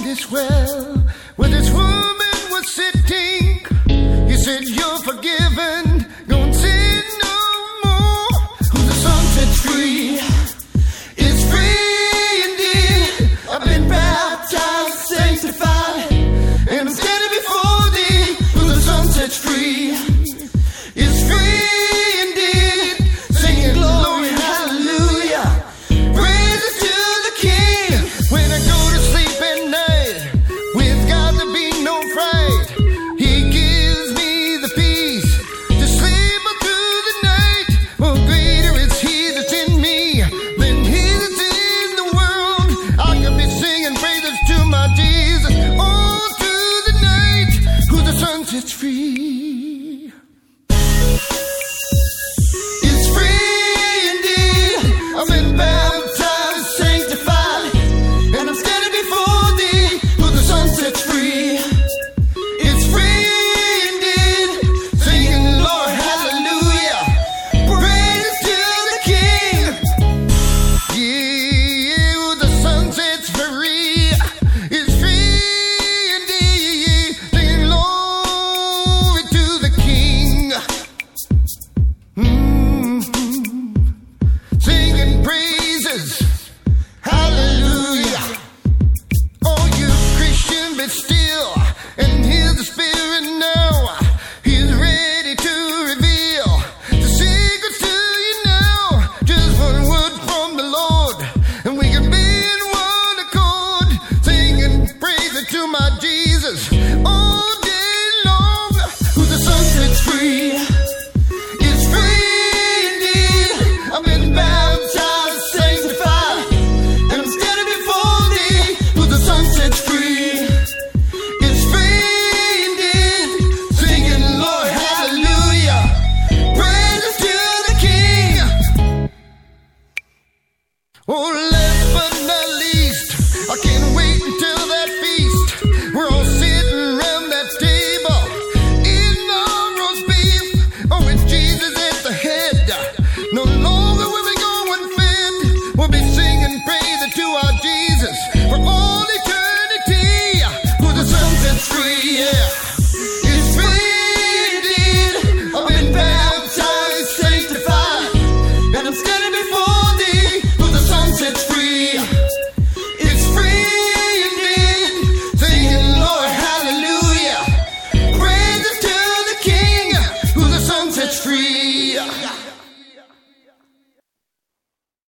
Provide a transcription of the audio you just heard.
this well, where this woman was sitting. He said, you're forgiven, go and sin no more. Who the Son sets free is free indeed. I've been baptized, sanctified, and I'm standing before thee. Who the Son sets free is free indeed. Singing glory, hallelujah, praises to the King. When I go to sleep at night, with God there be no fright. He gives me the peace to sleep all through the night. For greater is He that's in me than he that's in the world. I can be singing praises to my Jesus all through the night. Who the Son sets free